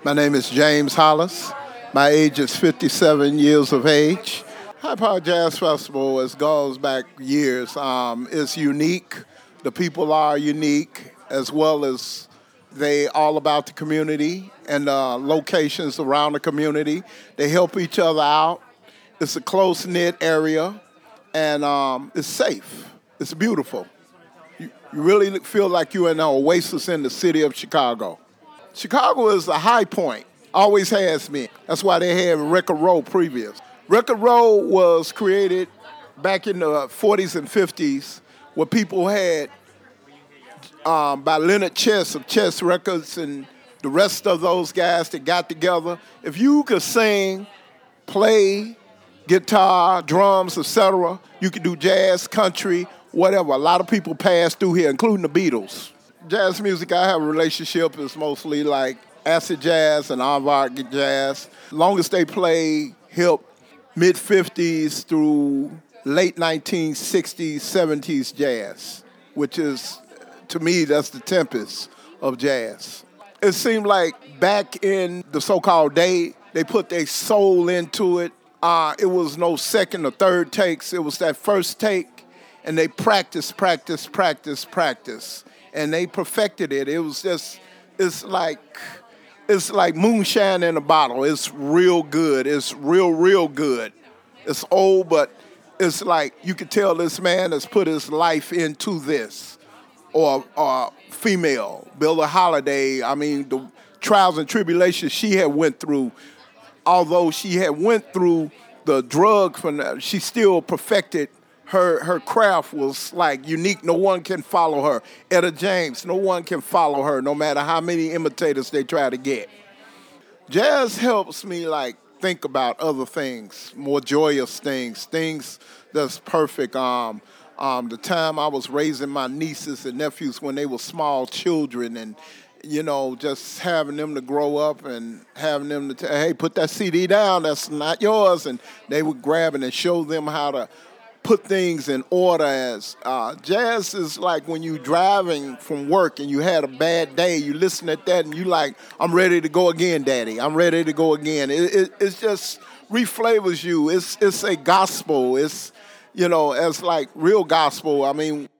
My name is James Hollis. My age is 57 years of age. High Power Jazz Festival it goes back years. It's unique. The people are unique, as well as they all about the community and locations around the community. They help each other out. It's a close-knit area, and it's safe. It's beautiful. You really feel like you're in an oasis in the city of Chicago. Chicago is a high point, always has been. That's why they had Record Row previous. Record Row was created back in the 40s and 50s where people had, by Leonard Chess of Chess Records and the rest of those guys that got together. If you could sing, play, guitar, drums, etc., you could do jazz, country, whatever. A lot of people passed through here, including the Beatles. Jazz music, I have a relationship is mostly like acid jazz and avant-garde jazz. Longest they play hip mid-50s through late 1960s, 70s jazz, which is, to me, that's the tempest of jazz. It seemed like back in the so-called day, they put their soul into it. It was no second or third takes. It was that first take, and they practice. And they perfected it. It was just, it's like moonshine in a bottle. It's real good. It's real good. It's old, but it's like you could tell this man has put his life into this. Or female, Billie Holiday. I mean, the trials and tribulations she had went through, although she had went through the drug, she still perfected her craft was like unique. No one can follow her. Etta James, no one can follow her, no matter how many imitators they try to get. Jazz helps me like think about other things, more joyous things that's perfect. The time I was raising my nieces and nephews when they were small children, and just having them to grow up and having them to hey, put that CD down, that's not yours, and they would grab it and show them how to put things in order. As jazz is like when you driving from work and you had a bad day, you listen at that and you like, I'm ready to go again, Daddy. I'm ready to go again. It just reflavors you. It's a gospel. It's, it's like real gospel. I mean,